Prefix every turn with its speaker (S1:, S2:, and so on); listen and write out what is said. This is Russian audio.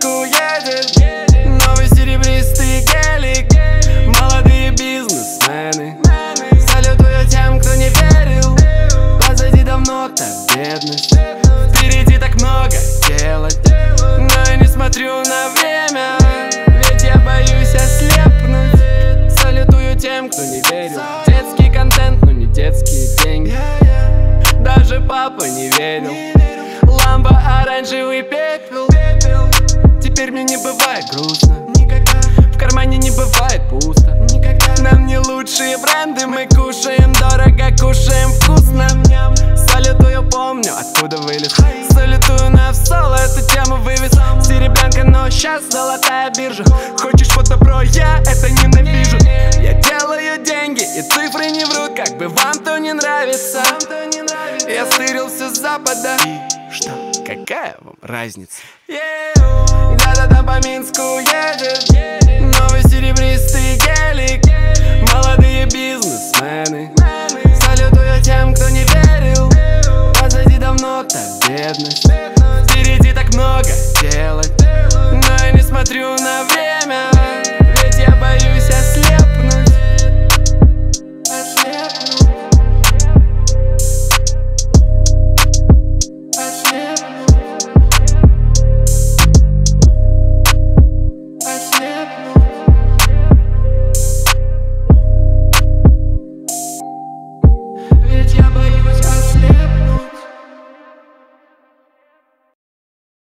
S1: Минску едет новый серебристый гелик. Молодые бизнесмены салютую тем, кто не верил. Позади давно та бедность, впереди так много делать. Но я не смотрю на время, ведь я боюсь ослепнуть. Салютую тем, кто не верил. Детский контент, но не детские деньги. Даже папа не верил. Ламбо, оранжевый пепел. Теперь мне не бывает грустно, в кармане не бывает пусто. Нам не лучшие бренды, мы кушаем дорого, кушаем вкусно. Салютую, помню, откуда вылез. Салютую на соло, эту тему вывез. Серебрянка, но сейчас золотая биржа. Хочешь фото, бро, я это ненавижу. Я делаю деньги, и цифры не врут. Как бы вам то не нравится. Я стырился с запада. И что? Какая вам разница? Где-то там по Минску едет